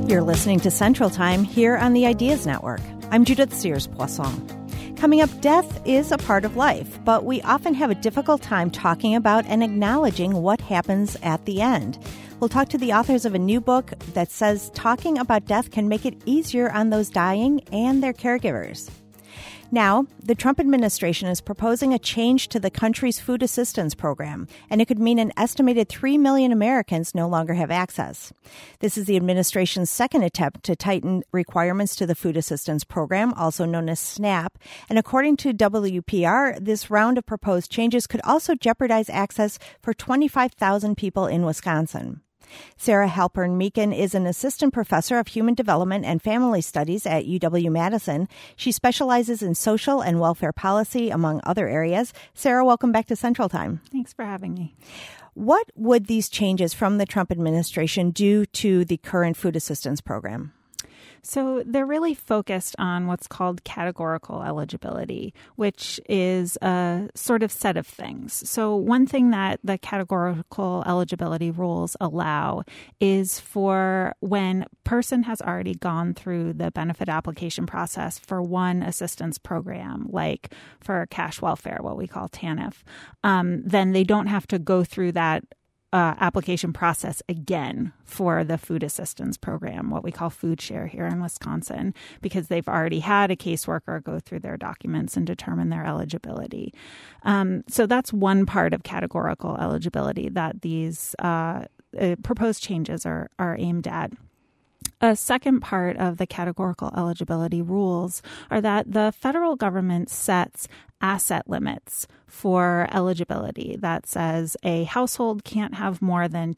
You're listening to Central Time here on the Ideas Network. I'm Judith Sears-Poisson. Coming up, death is a part of life, but we often have a difficult time talking about and acknowledging what happens at the end. We'll talk to the authors of a new book that says talking about death can make it easier on those dying and their caregivers. Now, the Trump administration is proposing a change to the country's food assistance program, and it could mean an estimated 3 million Americans no longer have access. This is the administration's second attempt to tighten requirements to the food assistance program, also known as SNAP. And according to WPR, this round of proposed changes could also jeopardize access for 25,000 people in Wisconsin. Sarah Halpern-Meakin is an assistant professor of human development and family studies at UW-Madison. She specializes in social and welfare policy, among other areas. Sarah, welcome back to Central Time. Thanks for having me. What would these changes from the Trump administration do to the current food assistance program? So they're really focused on what's called categorical eligibility, which is a sort of set of things. So one thing that the categorical eligibility rules allow is for when a person has already gone through the benefit application process for one assistance program, like for cash welfare, what we call TANF, then they don't have to go through that application process again for the food assistance program, what we call food share here in Wisconsin, because they've already had a caseworker go through their documents and determine their eligibility. So that's one part of categorical eligibility that these proposed changes are aimed at. A second part of the categorical eligibility rules are that the federal government sets asset limits for eligibility. That says a household can't have more than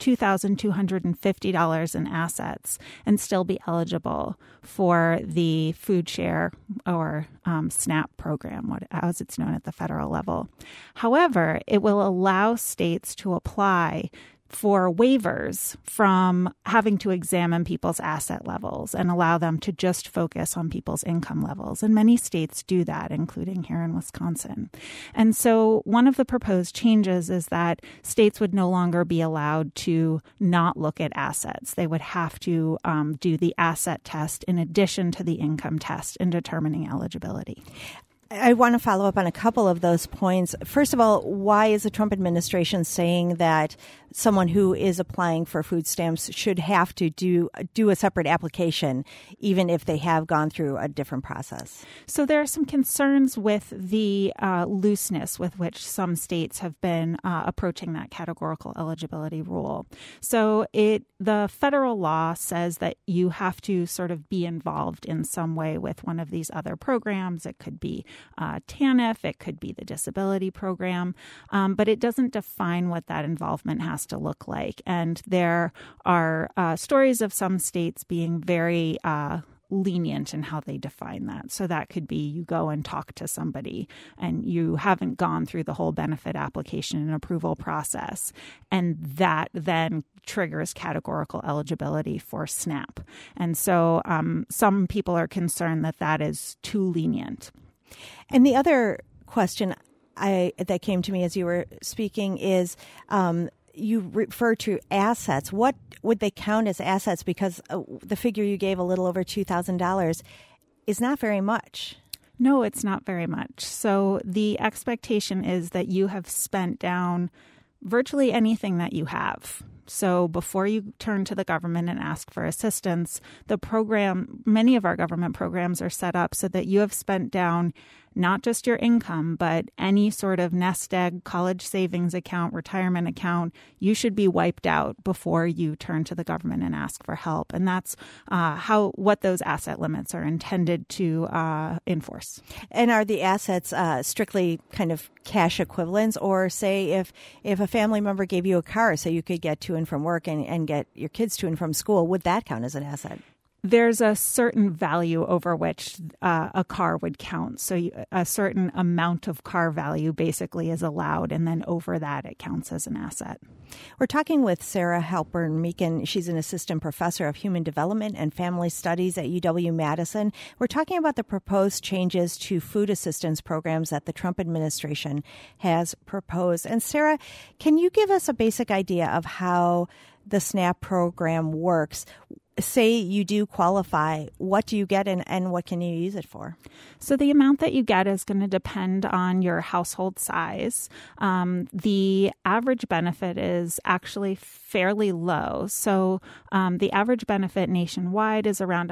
$2,250 in assets and still be eligible for the food share or SNAP program, as it's known at the federal level. However, it will allow states to apply for waivers from having to examine people's asset levels and allow them to just focus on people's income levels. And many states do that, including here in Wisconsin. And so one of the proposed changes is that states would no longer be allowed to not look at assets. They would have to do the asset test in addition to the income test in determining eligibility. I want to follow up on a couple of those points. First of all, why is the Trump administration saying that someone who is applying for food stamps should have to do a separate application, even if they have gone through a different process? So there are some concerns with the looseness with which some states have been approaching that categorical eligibility rule. So the federal law says that you have to sort of be involved in some way with one of these other programs. It could be TANF, it could be the disability program, but it doesn't define what that involvement has to look like. And there are stories of some states being very lenient in how they define that. So that could be you go and talk to somebody and you haven't gone through the whole benefit application and approval process. And that then triggers categorical eligibility for SNAP. And so some people are concerned that that is too lenient. And the other question that came to me as you were speaking is you refer to assets. What would they count as assets? Because the figure you gave, a little over $2,000, is not very much. No, it's not very much. So the expectation is that you have spent down virtually anything that you have. So before you turn to the government and ask for assistance, many of our government programs are set up so that you have spent down not just your income, but any sort of nest egg, college savings account, retirement account. You should be wiped out before you turn to the government and ask for help. And that's what those asset limits are intended to enforce. And are the assets strictly kind of cash equivalents? Or say if a family member gave you a car so you could get to and from work and get your kids to and from school, would that count as an asset? There's a certain value over which a car would count. So a certain amount of car value basically is allowed, and then over that it counts as an asset. We're talking with Sarah Halpern-Meakin. She's an assistant professor of human development and family studies at UW-Madison. We're talking about the proposed changes to food assistance programs that the Trump administration has proposed. And Sarah, can you give us a basic idea of how the SNAP program works? say you do qualify, what do you get and what can you use it for? So the amount that you get is going to depend on your household size. The average benefit is actually fairly low. So the average benefit nationwide is around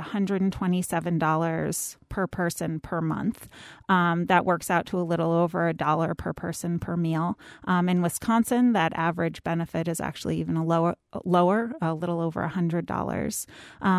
$127 per person per month. That works out to a little over $1 per person per meal. In Wisconsin, that average benefit is actually even lower, a little over $100.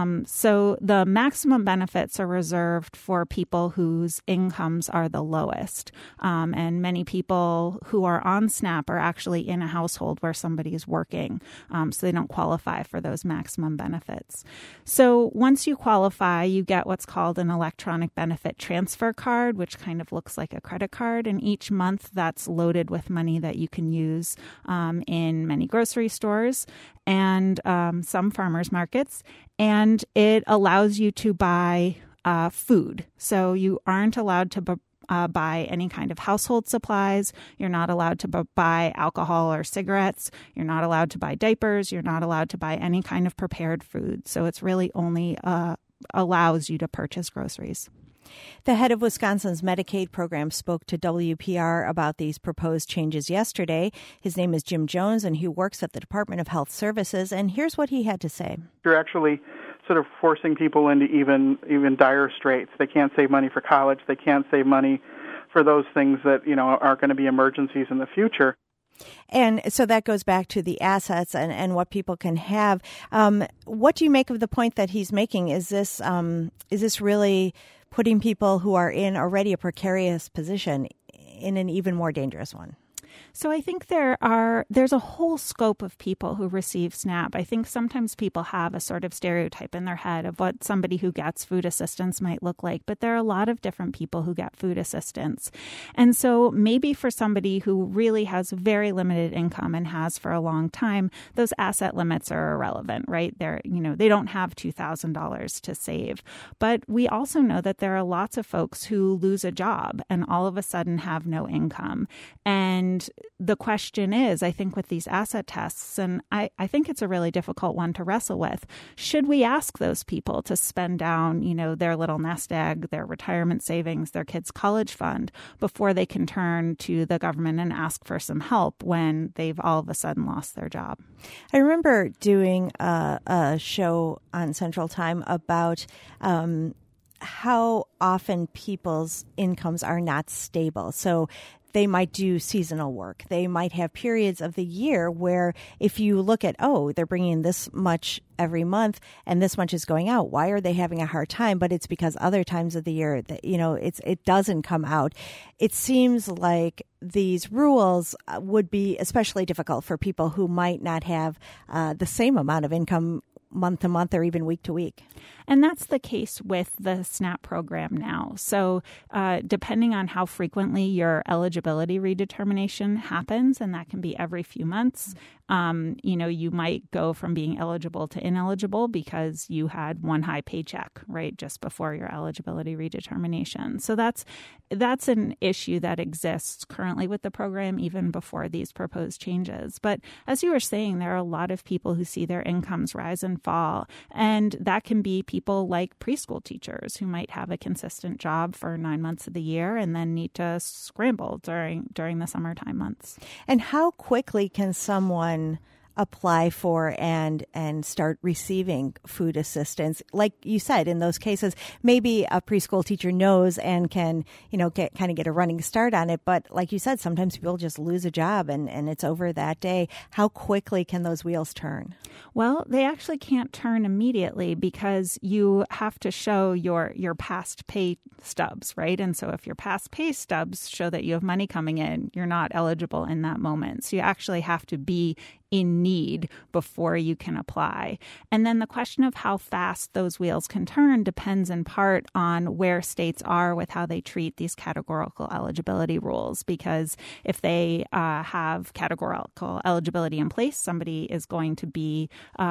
So the maximum benefits are reserved for people whose incomes are the lowest. And many people who are on SNAP are actually in a household where somebody is working. So they don't qualify for those maximum benefits. So once you qualify, you get what's called an electronic benefit transfer card, which kind of looks like a credit card. And each month that's loaded with money that you can use in many grocery stores and some farmers markets. And it allows you to buy food. So you aren't allowed to buy any kind of household supplies. You're not allowed to buy alcohol or cigarettes. You're not allowed to buy diapers. You're not allowed to buy any kind of prepared food. So it's really only allows you to purchase groceries. The head of Wisconsin's Medicaid program spoke to WPR about these proposed changes yesterday. His name is Jim Jones, and he works at the Department of Health Services. And here's what he had to say. You're actually sort of forcing people into even dire straits. They can't save money for college. They can't save money for those things that, are going to be emergencies in the future. And so that goes back to the assets and what people can have. What do you make of the point that he's making? Is this really putting people who are in already a precarious position in an even more dangerous one? So I think there's a whole scope of people who receive SNAP. I think sometimes people have a sort of stereotype in their head of what somebody who gets food assistance might look like, but there are a lot of different people who get food assistance. And so maybe for somebody who really has very limited income and has for a long time, those asset limits are irrelevant, right? They don't have $2,000 to save. But we also know that there are lots of folks who lose a job and all of a sudden have no income. And the question is, I think with these asset tests, and I think it's a really difficult one to wrestle with, should we ask those people to spend down, their little nest egg, their retirement savings, their kids' college fund before they can turn to the government and ask for some help when they've all of a sudden lost their job? I remember doing a show on Central Time about how often people's incomes are not stable. So they might do seasonal work. They might have periods of the year where if you look at, they're bringing this much every month and this much is going out, why are they having a hard time? But it's because other times of the year that, it doesn't come out. It seems like these rules would be especially difficult for people who might not have the same amount of income month to month or even week to week. And that's the case with the SNAP program now. So depending on how frequently your eligibility redetermination happens, and that can be every few months, you might go from being eligible to ineligible because you had one high paycheck, right, just before your eligibility redetermination. So that's an issue that exists currently with the program, even before these proposed changes. But as you were saying, there are a lot of people who see their incomes rise and fall. And that can be people like preschool teachers who might have a consistent job for 9 months of the year and then need to scramble during the summertime months. And how quickly can someone apply for and start receiving food assistance? Like you said, in those cases, maybe a preschool teacher knows and can, get a running start on it. But like you said, sometimes people just lose a job and it's over that day. How quickly can those wheels turn? Well, they actually can't turn immediately because you have to show your past pay stubs, right? And so if your past pay stubs show that you have money coming in, you're not eligible in that moment. So you actually have to be in need before you can apply. And then the question of how fast those wheels can turn depends in part on where states are with how they treat these categorical eligibility rules. Because if they have categorical eligibility in place, somebody is going to be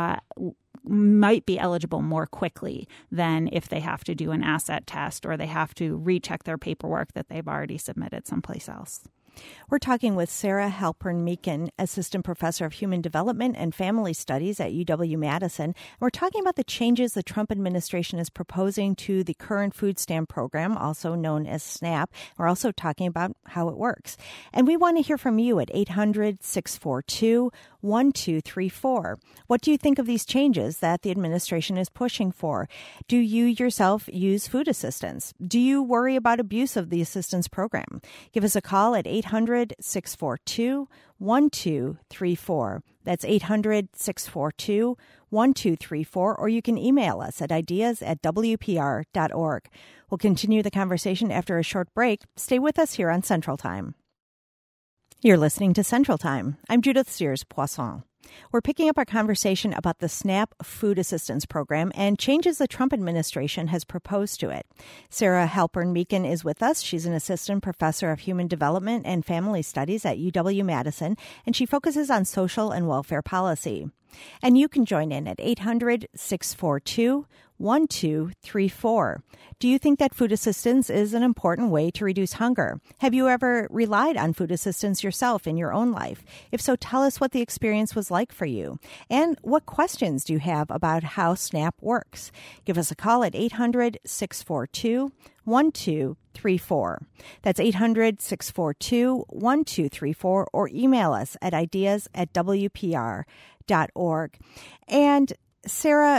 might be eligible more quickly than if they have to do an asset test or they have to recheck their paperwork that they've already submitted someplace else. We're talking with Sarah Halpern Meakin, Assistant Professor of Human Development and Family Studies at UW-Madison. We're talking about the changes the Trump administration is proposing to the current food stamp program, also known as SNAP. We're also talking about how it works. And we want to hear from you at 800-642-1234. What do you think of these changes that the administration is pushing for? Do you yourself use food assistance? Do you worry about abuse of the assistance program? Give us a call at 800-642-1234. That's 800-642-1234, or you can email us at ideas@wpr.org. We'll continue the conversation after a short break. Stay with us here on Central Time. You're listening to Central Time. I'm Judith Sears-Poisson. We're picking up our conversation about the SNAP food assistance program and changes the Trump administration has proposed to it. Sarah Halpern Meakin is with us. She's an assistant professor of human development and family studies at UW-Madison, and she focuses on social and welfare policy. And you can join in at 800-642-1234. Do you think that food assistance is an important way to reduce hunger? Have you ever relied on food assistance yourself in your own life? If so, tell us what the experience was like for you. And what questions do you have about how SNAP works? Give us a call at 800-642-1234. That's 800-642-1234, or email us at ideas@wpr.org. And Sarah,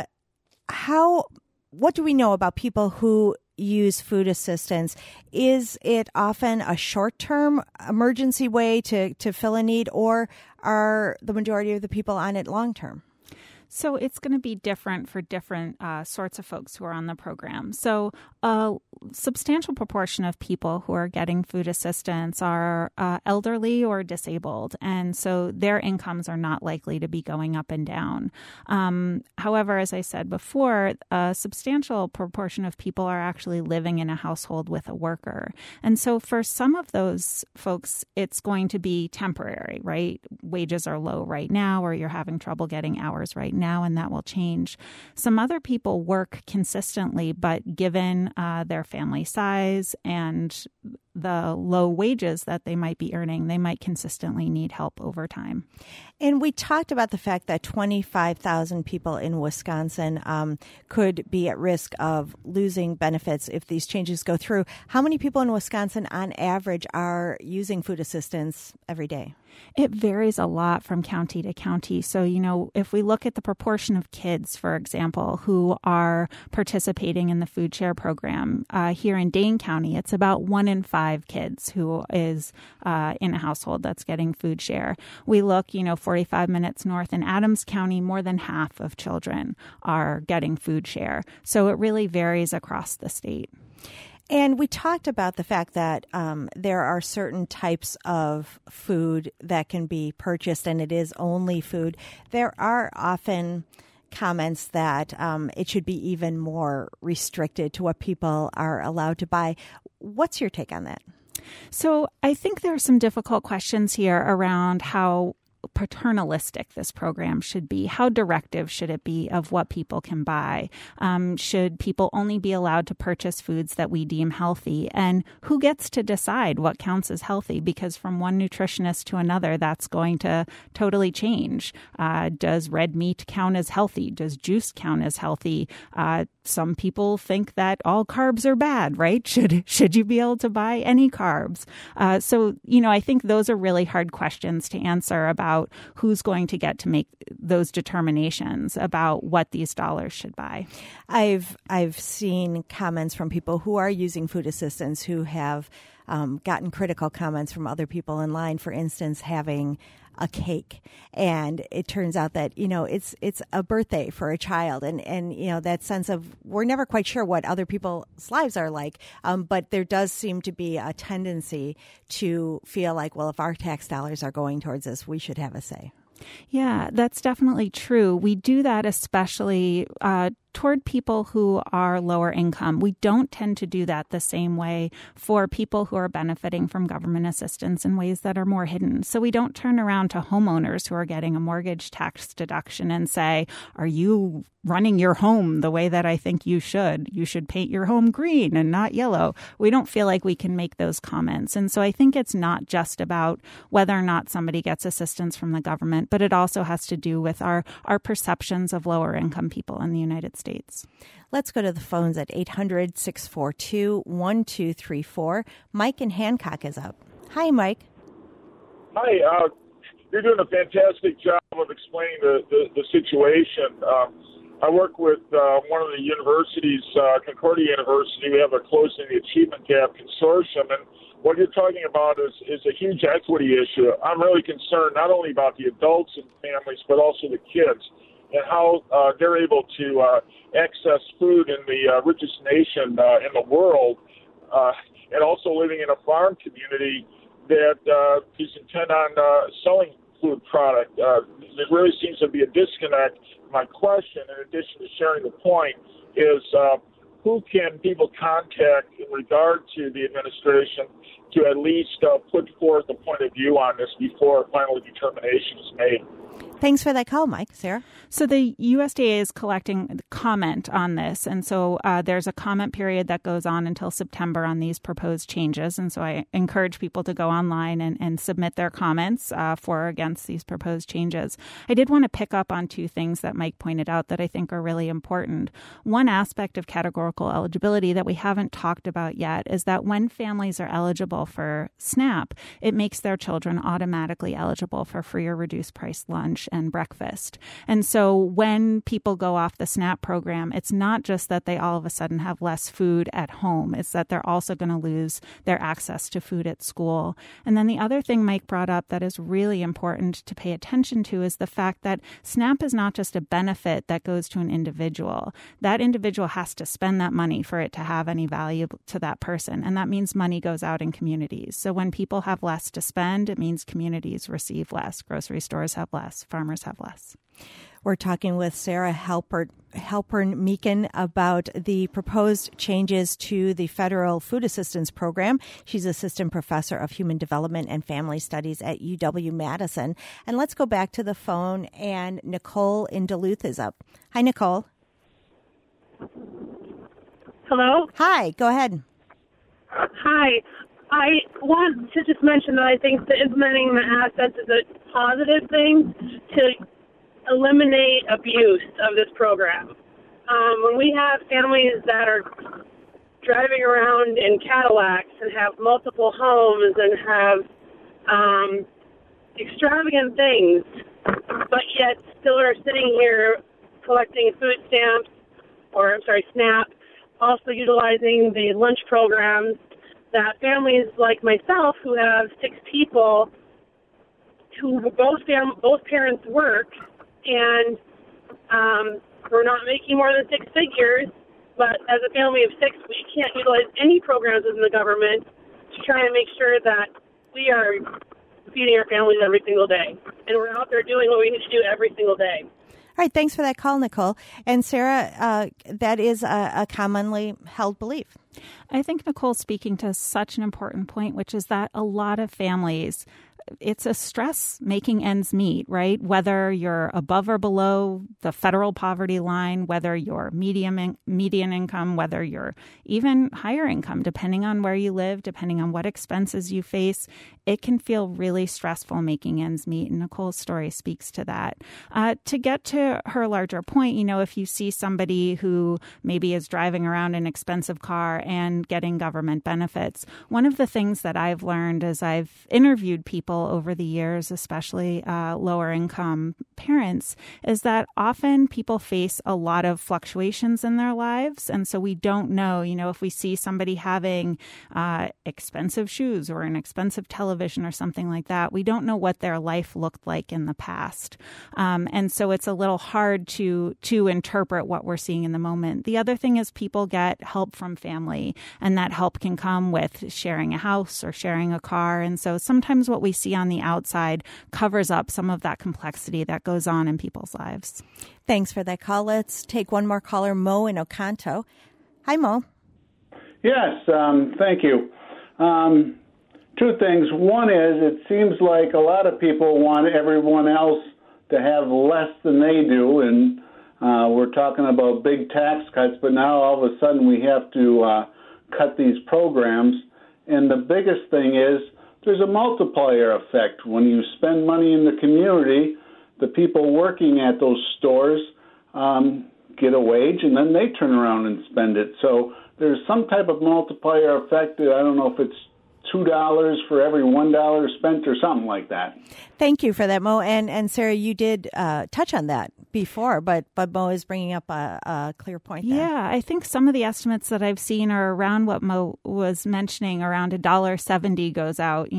what do we know about people who use food assistance? Is it often a short-term emergency way to fill a need, or are the majority of the people on it long-term? So it's going to be different for different sorts of folks who are on the program. So a substantial proportion of people who are getting food assistance are elderly or disabled, and so their incomes are not likely to be going up and down. However, as I said before, a substantial proportion of people are actually living in a household with a worker. And so for some of those folks, it's going to be temporary, right? Wages are low right now, or you're having trouble getting hours right now, and that will change. Some other people work consistently, but given their family size and the low wages that they might be earning, they might consistently need help over time. And we talked about the fact that 25,000 people in Wisconsin could be at risk of losing benefits if these changes go through. How many people in Wisconsin on average are using food assistance every day? It varies a lot from county to county. So, if we look at the proportion of kids, for example, who are participating in the food share program, here in Dane County, it's about 1 in 5 kids who is in a household that's getting food share. We look, 45 minutes north in Adams County, more than half of children are getting food share. So it really varies across the state. And we talked about the fact that there are certain types of food that can be purchased, and it is only food. There are often comments that it should be even more restricted to what people are allowed to buy. What's your take on that? So I think there are some difficult questions here around how paternalistic this program should be. How directive should it be of what people can buy? Should people only be allowed to purchase foods that we deem healthy? And who gets to decide what counts as healthy? Because from one nutritionist to another, that's going to totally change. Does red meat count as healthy? Does juice count as healthy? Some people think that all carbs are bad, right? Should you be able to buy any carbs? So, I think those are really hard questions to answer about who's going to get to make those determinations about what these dollars should buy. I've seen comments from people who are using food assistance who have gotten critical comments from other people in line, for instance, having a cake. And it turns out that, it's a birthday for a child. And that sense of we're never quite sure what other people's lives are like. But there does seem to be a tendency to feel like, well, if our tax dollars are going towards this, we should have a say. Yeah, that's definitely true. We do that especially toward people who are lower income. We don't tend to do that the same way for people who are benefiting from government assistance in ways that are more hidden. So we don't turn around to homeowners who are getting a mortgage tax deduction and say, are you running your home the way that I think you should? You should paint your home green and not yellow. We don't feel like we can make those comments. And so I think it's not just about whether or not somebody gets assistance from the government, but it also has to do with our perceptions of lower income people in the United States. Let's go to the phones at 800-642-1234. Mike in Hancock is up. Hi, Mike. Hi. You're doing a fantastic job of explaining the situation. I work with one of the universities, Concordia University. We have a Closing the Achievement Gap Consortium, and what you're talking about is a huge equity issue. I'm really concerned not only about the adults and families, but also the kids and how they're able to access food in the richest nation in the world, and also living in a farm community that is intent on selling food product. There really seems to be a disconnect. My question, in addition to sharing the point, is who can people contact in regard to the administration to at least put forth a point of view on this before a final determination is made? Thanks for that call, Mike. Sarah? So the USDA is collecting comment on this. And so there's a comment period that goes on until September on these proposed changes. And so I encourage people to go online and submit their comments for or against these proposed changes. I did want to pick up on two things that Mike pointed out that I think are really important. One aspect of categorical eligibility that we haven't talked about yet is that when families are eligible for SNAP, it makes their children automatically eligible for free or reduced price lunch and breakfast. And so when people go off the SNAP program, it's not just that they all of a sudden have less food at home. It's that they're also going to lose their access to food at school. And then the other thing Mike brought up that is really important to pay attention to is the fact that SNAP is not just a benefit that goes to an individual. That individual has to spend that money for it to have any value to that person. And that means money goes out in communities. So when people have less to spend, it means communities receive less. Grocery stores have less. Farmers have less. We're talking with Sarah Halpern-Meekin about the proposed changes to the Federal Food Assistance Program. She's Assistant Professor of Human Development and Family Studies at UW-Madison. And let's go back to the phone, and Nicole in Duluth is up. Hi, Nicole. Hello? Hi, go ahead. Hi. I want to just mention that I think that implementing the assets is a positive thing to eliminate abuse of this program. When we have families that are driving around in Cadillacs and have multiple homes and have extravagant things, but yet still are sitting here collecting food stamps, SNAP, also utilizing the lunch programs, that families like myself who have 6 people who both parents work and we're not making more than 6 figures, but as a family of 6, we can't utilize any programs within the government to try and make sure that we are feeding our families every single day. And we're out there doing what we need to do every single day. All right, thanks for that call, Nicole. And Sarah, that is a commonly held belief. I think Nicole's speaking to such an important point, which is that a lot of families, it's a stress making ends meet, right? Whether you're above or below the federal poverty line, whether you're median income, whether you're even higher income, depending on where you live, depending on what expenses you face, it can feel really stressful making ends meet. And Nicole's story speaks to that. To get to her larger point, if you see somebody who maybe is driving around an expensive car and getting government benefits, one of the things that I've learned as I've interviewed people over the years, especially lower income parents, is that often people face a lot of fluctuations in their lives. And so we don't know, if we see somebody having expensive shoes or an expensive television television or something like that, we don't know what their life looked like in the past. And so it's a little hard to interpret what we're seeing in the moment. The other thing is people get help from family, and that help can come with sharing a house or sharing a car. And so sometimes what we see on the outside covers up some of that complexity that goes on in people's lives. Thanks for that call. Let's take one more caller, Mo in Oconto. Hi, Mo. Yes, thank you. Two things. One is it seems like a lot of people want everyone else to have less than they do, and we're talking about big tax cuts, but now all of a sudden we have to cut these programs. And the biggest thing is there's a multiplier effect. When you spend money in the community, the people working at those stores get a wage, and then they turn around and spend it. So there's some type of multiplier effect. I don't know if it's $2 for every $1 spent or something like that. Thank you for that, Mo. And Sarah, you did touch on that before, but Mo is bringing up a clear point there. Yeah, I think some of the estimates that I've seen are around what Mo was mentioning, around $1.70 goes out,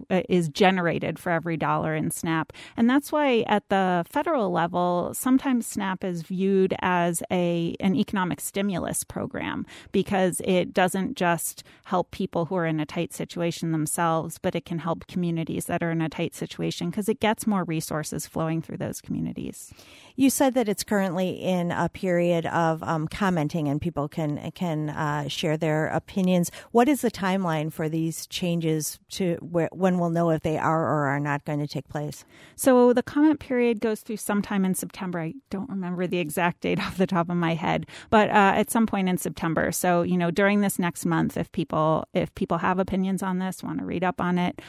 is generated for every dollar in SNAP. And that's why at the federal level, sometimes SNAP is viewed as an economic stimulus program, because it doesn't just help people who are in a tight situation themselves, but it can help communities that are in a tight situation because it gets more resources flowing through those communities. You said that it's currently in a period of commenting, and people can share their opinions. What is the timeline for these changes to when we'll know if they are or are not going to take place? So the comment period goes through sometime in September. I don't remember the exact date off the top of my head, but at some point in September. So, during this next month, if people have opinions on this, want to read up on it,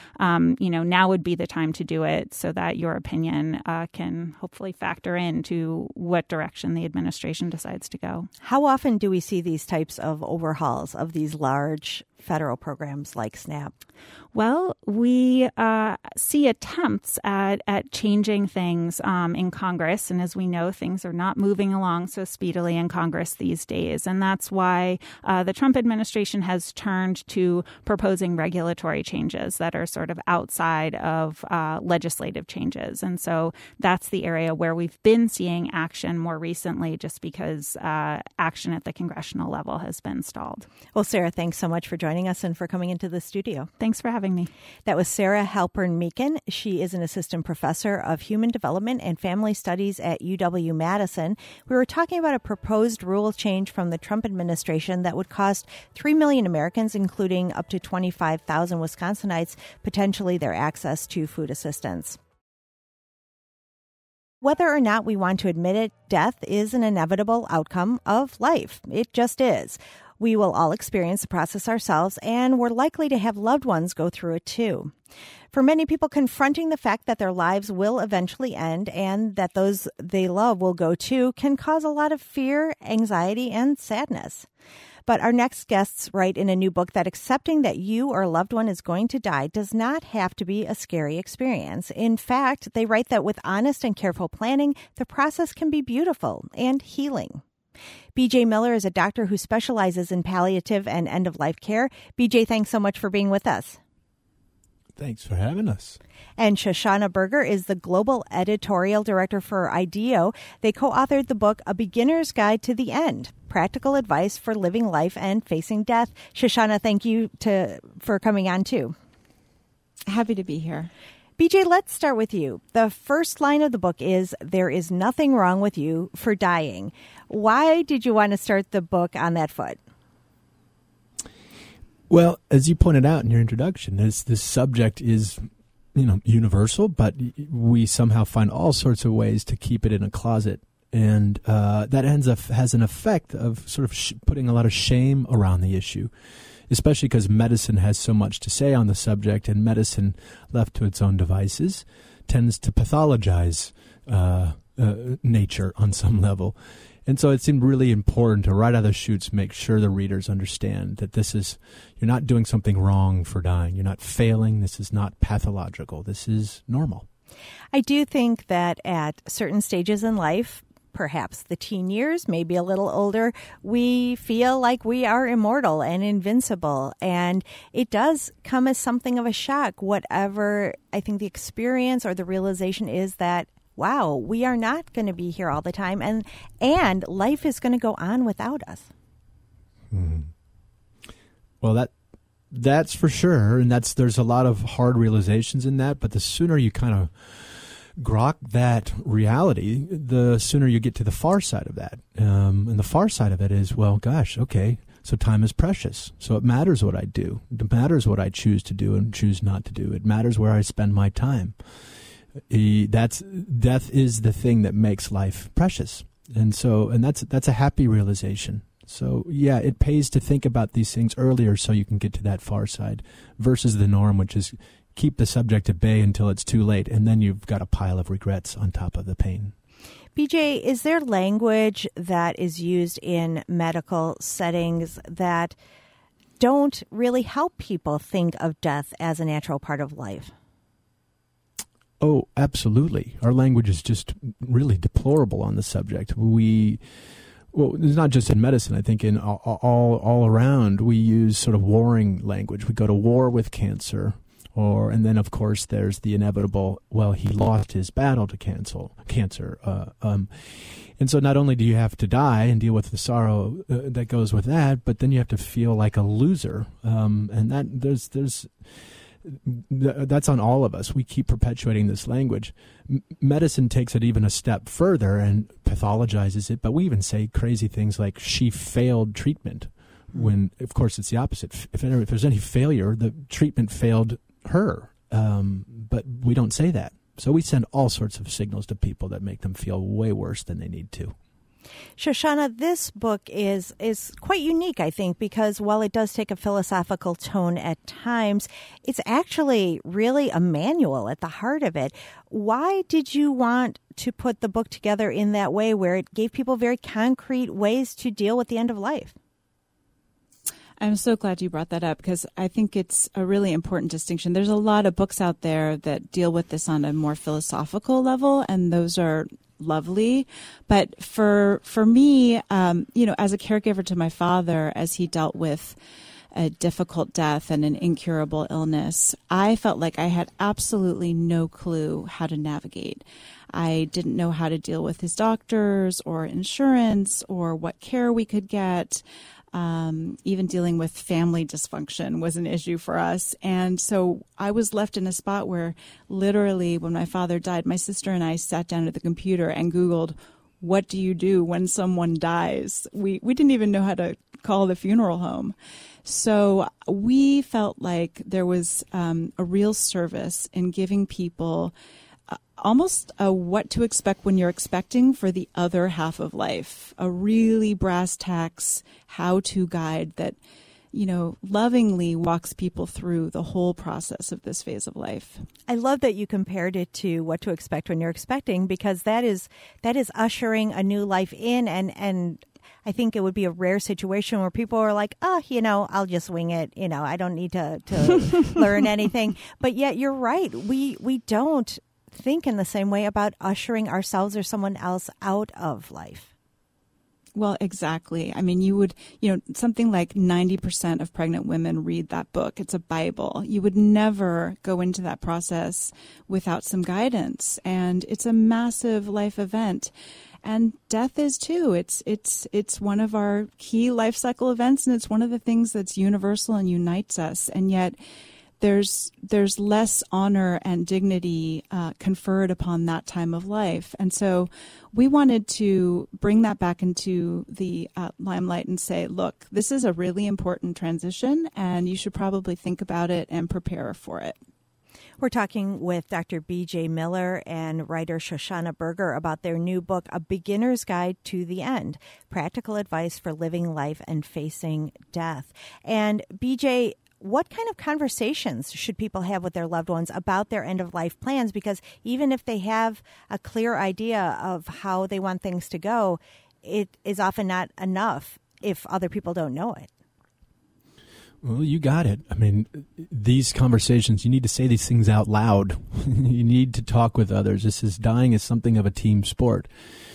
now would be the time to do it so that your opinion can hopefully factor into what direction the administration decides to go. How often do we see these types of overhauls of these large federal programs like SNAP? Well, we see attempts at changing things in Congress. And as we know, things are not moving along so speedily in Congress these days. And that's why the Trump administration has turned to proposing regulatory changes that are sort of outside of legislative changes. And so that's the area where we've been seeing action more recently, just because action at the congressional level has been stalled. Well, Sarah, thanks so much for joining us and for coming into the studio. Thanks for having me. That was Sarah Halpern-Meakin. She is an assistant professor of human development and family studies at UW-Madison. We were talking about a proposed rule change from the Trump administration that would cost 3 million Americans, including up to 25,000 Wisconsinites, potentially their access to food assistance. Whether or not we want to admit it, death is an inevitable outcome of life. It just is. We will all experience the process ourselves, and we're likely to have loved ones go through it too. For many people, confronting the fact that their lives will eventually end and that those they love will go too can cause a lot of fear, anxiety, and sadness. But our next guests write in a new book that accepting that you or a loved one is going to die does not have to be a scary experience. In fact, they write that with honest and careful planning, the process can be beautiful and healing. BJ Miller is a doctor who specializes in palliative and end-of-life care. BJ, thanks so much for being with us. Thanks for having us. And Shoshana Berger is the global editorial director for IDEO. They co-authored the book, A Beginner's Guide to the End, Practical Advice for Living Life and Facing Death. Shoshana, thank you for coming on too. Happy to be here. BJ, let's start with you. The first line of the book is, there is nothing wrong with you for dying. Why did you want to start the book on that foot? Well, as you pointed out in your introduction, this subject is, universal, but we somehow find all sorts of ways to keep it in a closet. And that has an effect of sort of putting a lot of shame around the issue, especially because medicine has so much to say on the subject, and medicine, left to its own devices, tends to pathologize nature on some level. And so it seemed really important to, right out of the chutes, make sure the readers understand that you're not doing something wrong for dying. You're not failing. This is not pathological. This is normal. I do think that at certain stages in life, perhaps the teen years, maybe a little older, we feel like we are immortal and invincible. And it does come as something of a shock, whatever I think the experience or the realization is that, wow, we are not going to be here all the time. And life is going to go on without us. Mm-hmm. Well, that's for sure. And there's a lot of hard realizations in that. But the sooner you kind of grok that reality, the sooner you get to the far side of that. And the far side of it is, well, gosh, okay, so time is precious. So it matters what I do. It matters what I choose to do and choose not to do. It matters where I spend my time. Death is the thing that makes life precious. And that's a happy realization. So, yeah, it pays to think about these things earlier so you can get to that far side versus the norm, which is keep the subject at bay until it's too late, and then you've got a pile of regrets on top of the pain. BJ, is there language that is used in medical settings that don't really help people think of death as a natural part of life? Oh, absolutely. Our language is just really deplorable on the subject. Well, it's not just in medicine. I think in all around, we use sort of warring language. We go to war with cancer. And then, of course, there's the inevitable, well, he lost his battle to cancer. And so not only do you have to die and deal with the sorrow that goes with that, but then you have to feel like a loser. And that's on all of us. We keep perpetuating this language. Medicine takes it even a step further and pathologizes it. But we even say crazy things like she failed treatment, when, of course, it's the opposite. If there's any failure, the treatment failed her, but we don't say that. So we send all sorts of signals to people that make them feel way worse than they need to. Shoshana, this book is quite unique, I think, because while it does take a philosophical tone at times, it's actually really a manual at the heart of it. Why did you want to put the book together in that way, where it gave people very concrete ways to deal with the end of life? I'm so glad you brought that up, because I think it's a really important distinction. There's a lot of books out there that deal with this on a more philosophical level, and those are lovely. But for me, as a caregiver to my father, as he dealt with a difficult death and an incurable illness, I felt like I had absolutely no clue how to navigate. I didn't know how to deal with his doctors or insurance or what care we could get. Even dealing with family dysfunction was an issue for us. And so I was left in a spot where literally when my father died, my sister and I sat down at the computer and Googled, what do you do when someone dies? We didn't even know how to call the funeral home. So we felt like there was a real service in giving people almost a what to expect when you're expecting for the other half of life, a really brass tacks how-to guide that, lovingly walks people through the whole process of this phase of life. I love that you compared it to what to expect when you're expecting, because that is ushering a new life in, and I think it would be a rare situation where people are like, I'll just wing it. I don't need to learn anything. But yet you're right. We don't think in the same way about ushering ourselves or someone else out of life. Well, exactly. I mean, you would, something like 90% of pregnant women read that book. It's a Bible. You would never go into that process without some guidance. And it's a massive life event. And death is too. It's one of our key life cycle events, and it's one of the things that's universal and unites us. And yet there's less honor and dignity conferred upon that time of life. And so we wanted to bring that back into the limelight and say, look, this is a really important transition, and you should probably think about it and prepare for it. We're talking with Dr. B.J. Miller and writer Shoshana Berger about their new book, A Beginner's Guide to the End, Practical Advice for Living Life and Facing Death. And B.J., what kind of conversations should people have with their loved ones about their end-of-life plans? Because even if they have a clear idea of how they want things to go, it is often not enough if other people don't know it. Well, you got it. I mean, these conversations, you need to say these things out loud. You need to talk with others. Dying is something of a team sport.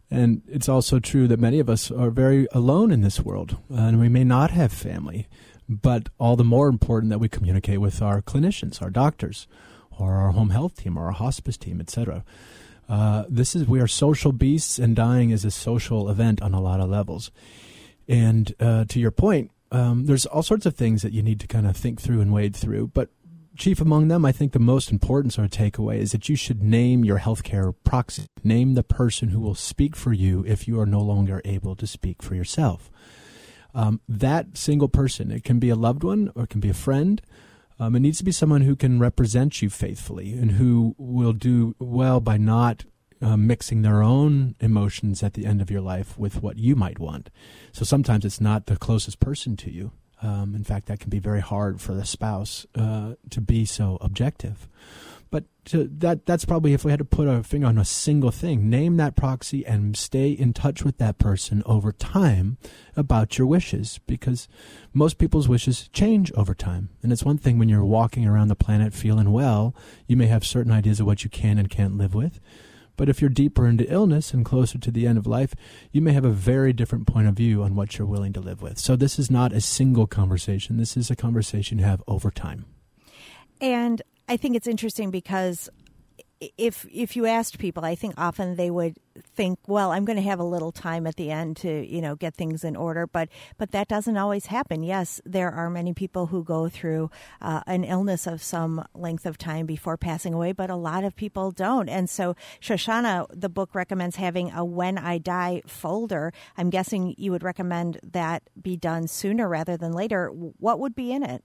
And it's also true that many of us are very alone in this world, and we may not have family, but all the more important that we communicate with our clinicians, our doctors, or our home health team, or our hospice team, etc. We are social beasts, and dying is a social event on a lot of levels. And to your point, there's all sorts of things that you need to kind of think through and wade through, but chief among them, I think the most important sort of takeaway is that you should name your healthcare proxy. Name the person who will speak for you if you are no longer able to speak for yourself. That single person, it can be a loved one or it can be a friend. It needs to be someone who can represent you faithfully and who will do well by not mixing their own emotions at the end of your life with what you might want. So sometimes it's not the closest person to you. In fact, that can be very hard for the spouse to be so objective. But that's probably, if we had to put our finger on a single thing, name that proxy and stay in touch with that person over time about your wishes, because most people's wishes change over time. And it's one thing when you're walking around the planet feeling well, you may have certain ideas of what you can and can't live with. But if you're deeper into illness and closer to the end of life, you may have a very different point of view on what you're willing to live with. So this is not a single conversation. This is a conversation you have over time. And I think it's interesting because if you asked people, I think often they would think, well, I'm going to have a little time at the end to, get things in order. But that doesn't always happen. Yes, there are many people who go through an illness of some length of time before passing away, but a lot of people don't. And so, Shoshana, the book recommends having a When I Die folder. I'm guessing you would recommend that be done sooner rather than later. What would be in it?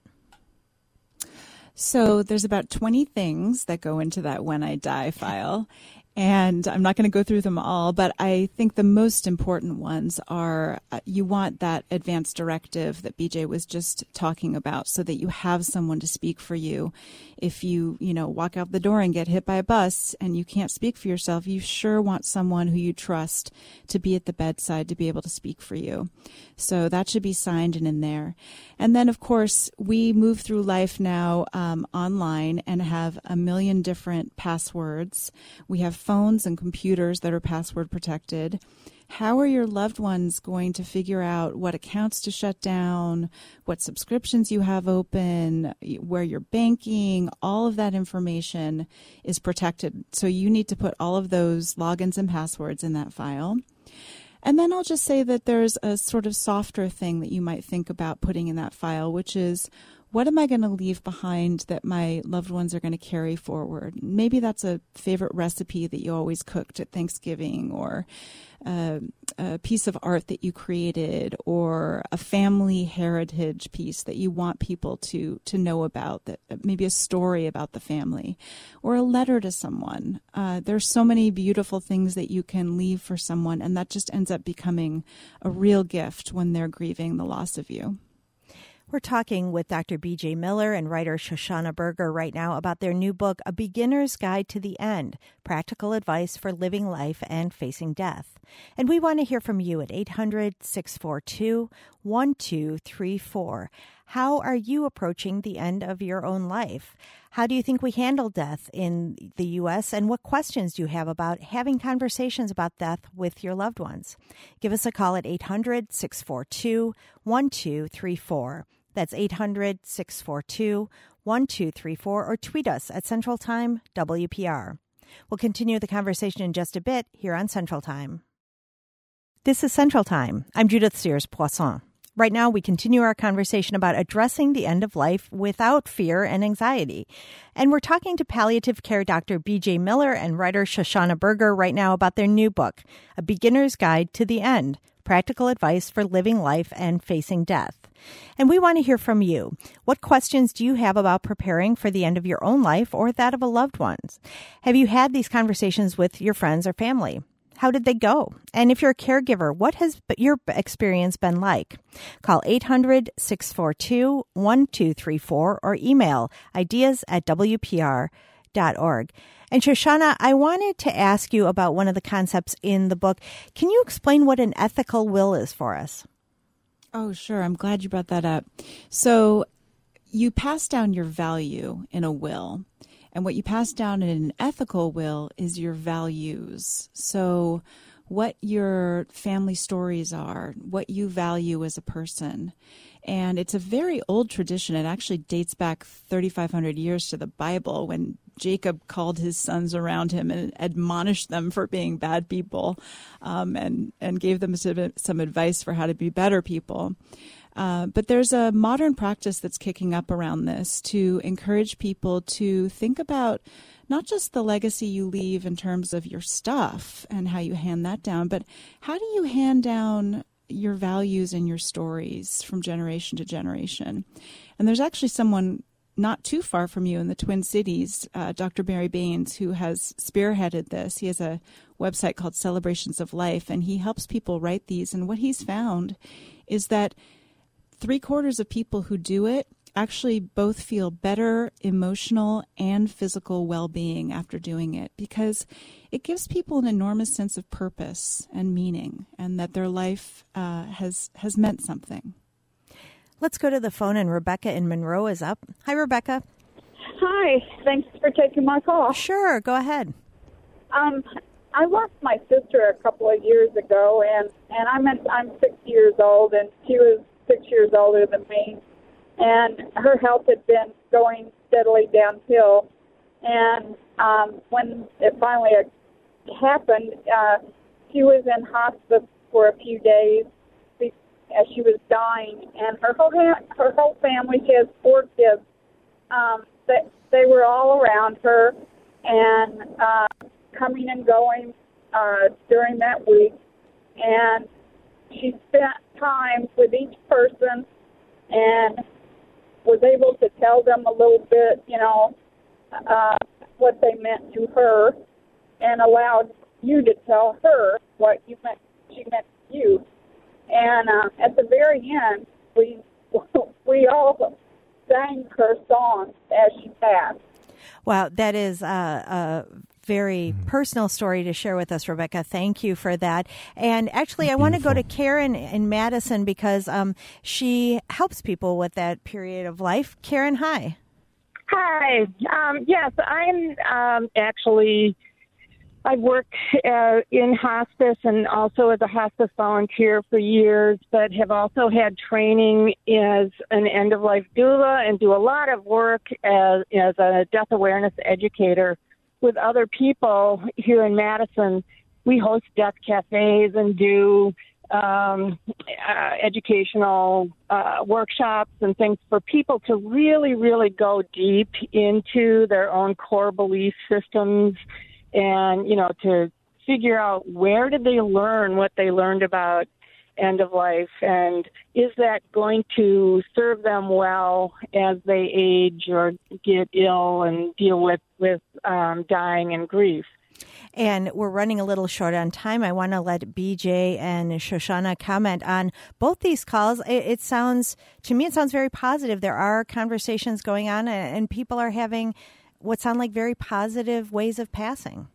So there's about 20 things that go into that When I Die file. And I'm not going to go through them all, but I think the most important ones are you want that advance directive that BJ was just talking about so that you have someone to speak for you. If you walk out the door and get hit by a bus and you can't speak for yourself, you sure want someone who you trust to be at the bedside to be able to speak for you. So that should be signed and in there. And then, of course, we move through life now online and have a million different passwords. We have phones and computers that are password protected. How are your loved ones going to figure out what accounts to shut down, what subscriptions you have open, where you're banking? All of that information is protected. So you need to put all of those logins and passwords in that file. And then I'll just say that there's a sort of softer thing that you might think about putting in that file, which is, what am I going to leave behind that my loved ones are going to carry forward? Maybe that's a favorite recipe that you always cooked at Thanksgiving, or a piece of art that you created, or a family heritage piece that you want people to know about, that maybe a story about the family, or a letter to someone. There's so many beautiful things that you can leave for someone, and that just ends up becoming a real gift when they're grieving the loss of you. We're talking with Dr. B.J. Miller and writer Shoshana Berger right now about their new book, A Beginner's Guide to the End, Practical Advice for Living Life and Facing Death. And we want to hear from you at 800-642-1234. How are you approaching the end of your own life? How do you think we handle death in the U.S., and what questions do you have about having conversations about death with your loved ones? Give us a call at 800-642-1234. That's 800-642-1234, or tweet us at Central Time WPR. We'll continue the conversation in just a bit here on Central Time. This is Central Time. I'm Judith Sears-Poisson. Right now, we continue our conversation about addressing the end of life without fear and anxiety. And we're talking to palliative care Dr. B.J. Miller and writer Shoshana Berger right now about their new book, A Beginner's Guide to the End, Practical Advice for Living Life and Facing Death. And we want to hear from you. What questions do you have about preparing for the end of your own life or that of a loved one's? Have you had these conversations with your friends or family? How did they go? And if you're a caregiver, what has your experience been like? Call 800-642-1234 or email ideas@wpr.org. And Shoshana, I wanted to ask you about one of the concepts in the book. Can you explain what an ethical will is for us? Oh, sure. I'm glad you brought that up. So you pass down your value in a will. And what you pass down in an ethical will is your values. So what your family stories are, what you value as a person. And it's a very old tradition. It actually dates back 3,500 years to the Bible, when Jacob called his sons around him and admonished them for being bad people, and gave them some advice for how to be better people. But there's a modern practice that's kicking up around this to encourage people to think about not just the legacy you leave in terms of your stuff and how you hand that down, but how do you hand down your values and your stories from generation to generation. And there's actually someone not too far from you in the Twin Cities, Dr. Barry Baines, who has spearheaded this. He has a website called Celebrations of Life, and he helps people write these. And what he's found is that 3/4 of people who do it actually both feel better emotional and physical well-being after doing it, because it gives people an enormous sense of purpose and meaning, and that their life has meant something. Let's go to the phone, and Rebecca in Monroe is up. Hi, Rebecca. Hi. Thanks for taking my call. Sure. Go ahead. I lost my sister a couple of years ago, and I'm 6 years old, and she was 6 years older than me. And her health had been going steadily downhill. And when it finally happened, she was in hospice for a few days as she was dying. And her whole family, she has 4 kids, they were all around her and coming and going during that week. And she spent time with each person and was able to tell them a little bit, what they meant to her, and allowed you to tell her what she meant to you. And at the very end, we all sang her songs as she passed. Wow, that is a very personal story to share with us, Rebecca. Thank you for that. And actually, I want to go to Karen in Madison, because she helps people with that period of life. Karen, hi. Hi. Yes, I'm actually, I've worked in hospice and also as a hospice volunteer for years, but have also had training as an end-of-life doula and do a lot of work as a death awareness educator with other people here in Madison. We host death cafes and do educational workshops and things for people to really, really go deep into their own core belief systems and, to figure out where did they learn what they learned about end of life, and is that going to serve them well as they age or get ill and deal with dying and grief. And we're running a little short on time. I want to let BJ and Shoshana comment on both these calls. It sounds very positive. There are conversations going on, and people are having what sound like very positive ways of passing.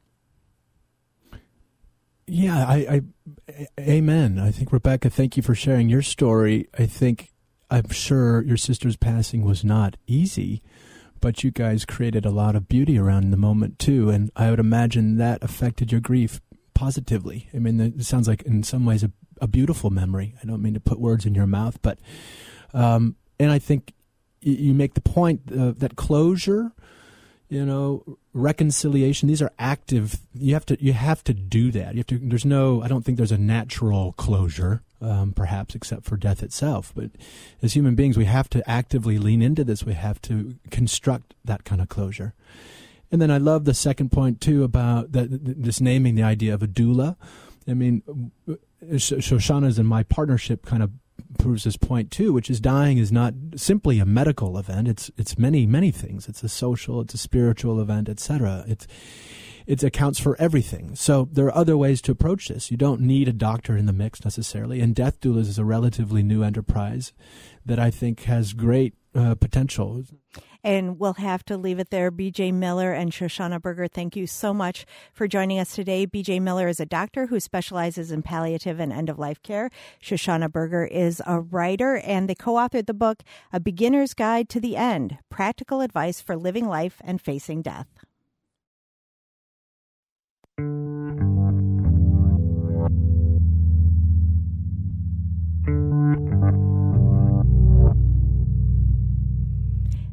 Yeah, I amen. I think, Rebecca, thank you for sharing your story. I'm sure your sister's passing was not easy, but you guys created a lot of beauty around the moment too, and I would imagine that affected your grief positively. I mean, it sounds like in some ways a beautiful memory. I don't mean to put words in your mouth, but and I think you make the point that closure, reconciliation, these are active. You have to do that. I don't think there's a natural closure, perhaps, except for death itself. But as human beings, we have to actively lean into this. We have to construct that kind of closure. And then I love the second point too about this naming the idea of a doula. I mean, Shoshana's and my partnership kind of proves this point too, which is dying is not simply a medical event. It's many, many things. It's a social, it's a spiritual event, etc. It accounts for everything. So there are other ways to approach this. You don't need a doctor in the mix necessarily. And Death Doulas is a relatively new enterprise that I think has great potential. And we'll have to leave it there. BJ Miller and Shoshana Berger, thank you so much for joining us today. BJ Miller is a doctor who specializes in palliative and end-of-life care. Shoshana Berger is a writer, and they co-authored the book, A Beginner's Guide to the End, Practical Advice for Living Life and Facing Death.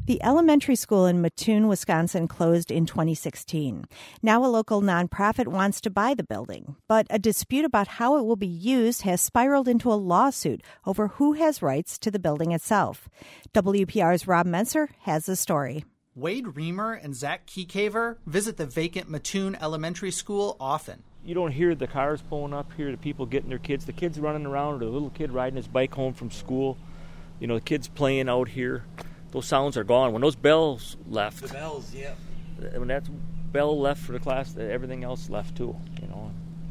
The elementary school in Mattoon, Wisconsin closed in 2016. Now a local nonprofit wants to buy the building, but a dispute about how it will be used has spiraled into a lawsuit over who has rights to the building itself. WPR's Rob Menser has the story. Wade Reamer and Zach Keycaver visit the vacant Mattoon Elementary School often. You don't hear the cars pulling up here, the people getting their kids, the kids running around, or the little kid riding his bike home from school. You know, the kids playing out here. Those sounds are gone. When those bells left. The bells, yeah. When that bell left for the class, everything else left too, you know.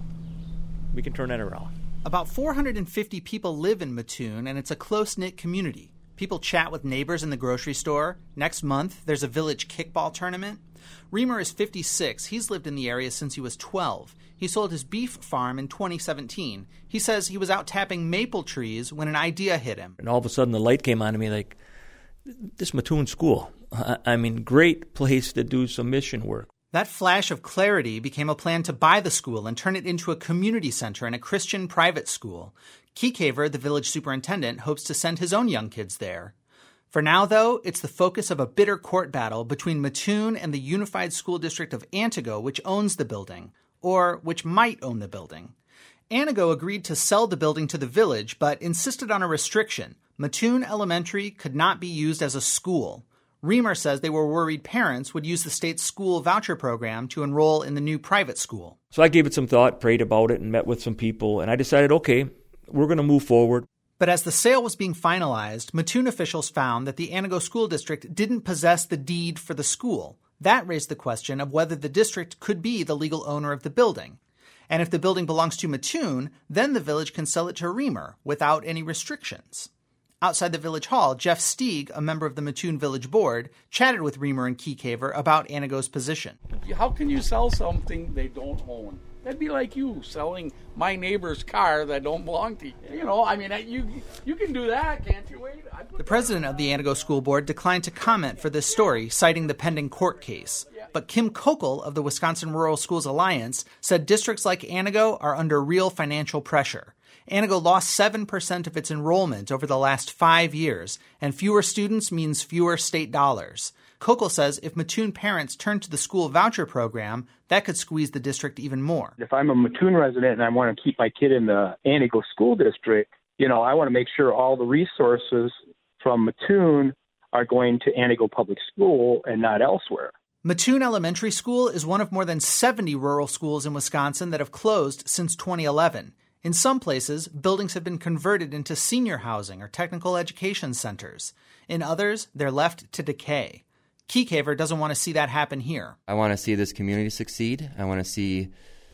We can turn that around. About 450 people live in Mattoon, and it's a close-knit community. People chat with neighbors in the grocery store. Next month, there's a village kickball tournament. Reamer is 56. He's lived in the area since he was 12. He sold his beef farm in 2017. He says he was out tapping maple trees when an idea hit him. And all of a sudden the light came on to me like, this Mattoon school. I mean, great place to do some mission work. That flash of clarity became a plan to buy the school and turn it into a community center and a Christian private school. Keycaver, the village superintendent, hopes to send his own young kids there. For now, though, it's the focus of a bitter court battle between Mattoon and the Unified School District of Antigo, which owns the building, or which might own the building. Antigo agreed to sell the building to the village, but insisted on a restriction. Mattoon Elementary could not be used as a school. Reamer says they were worried parents would use the state's school voucher program to enroll in the new private school. So I gave it some thought, prayed about it, and met with some people, and I decided, okay, we're going to move forward. But as the sale was being finalized, Mattoon officials found that the Antigo School District didn't possess the deed for the school. That raised the question of whether the district could be the legal owner of the building. And if the building belongs to Mattoon, then the village can sell it to Reamer without any restrictions. Outside the village hall, Jeff Stieg, a member of the Mattoon Village Board, chatted with Reamer and Keycaver about Antigo's position. How can you sell something they don't own? That'd be like you selling my neighbor's car that don't belong to you. You know, I mean, you can do that, can't you, Wade? The president of the Antigo School Board declined to comment for this story, citing the pending court case. But Kim Kokel of the Wisconsin Rural Schools Alliance said districts like Antigo are under real financial pressure. Antigo lost 7% of its enrollment over the last 5 years, and fewer students means fewer state dollars. Kokel says if Mattoon parents turn to the school voucher program, that could squeeze the district even more. If I'm a Mattoon resident and I want to keep my kid in the Antigo School District, you know, I want to make sure all the resources from Mattoon are going to Antigo Public School and not elsewhere. Mattoon Elementary School is one of more than 70 rural schools in Wisconsin that have closed since 2011. In some places, buildings have been converted into senior housing or technical education centers. In others, they're left to decay. Keycaver doesn't want to see that happen here. I want to see this community succeed. I want to see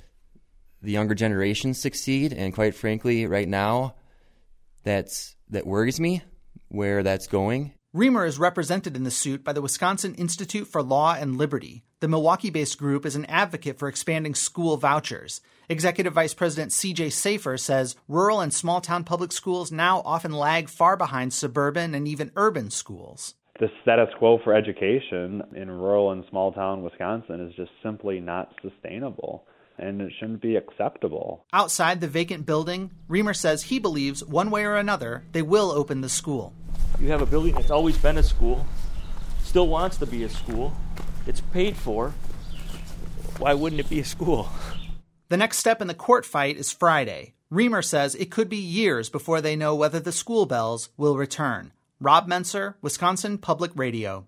the younger generation succeed. And quite frankly, right now, that worries me where that's going. Reamer is represented in the suit by the Wisconsin Institute for Law and Liberty. The Milwaukee-based group is an advocate for expanding school vouchers. Executive Vice President C.J. Safer says rural and small-town public schools now often lag far behind suburban and even urban schools. The status quo for education in rural and small-town Wisconsin is just simply not sustainable, and it shouldn't be acceptable. Outside the vacant building, Reamer says he believes one way or another they will open the school. You have a building that's always been a school, still wants to be a school, it's paid for. Why wouldn't it be a school? The next step in the court fight is Friday. Reamer says it could be years before they know whether the school bells will return. Rob Menser, Wisconsin Public Radio.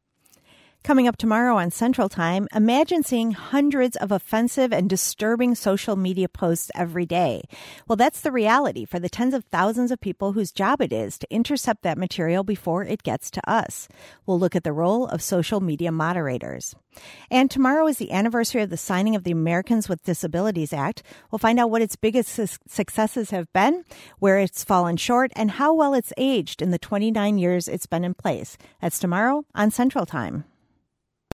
Coming up tomorrow on Central Time, imagine seeing hundreds of offensive and disturbing social media posts every day. Well, that's the reality for the tens of thousands of people whose job it is to intercept that material before it gets to us. We'll look at the role of social media moderators. And tomorrow is the anniversary of the signing of the Americans with Disabilities Act. We'll find out what its biggest successes have been, where it's fallen short, and how well it's aged in the 29 years it's been in place. That's tomorrow on Central Time.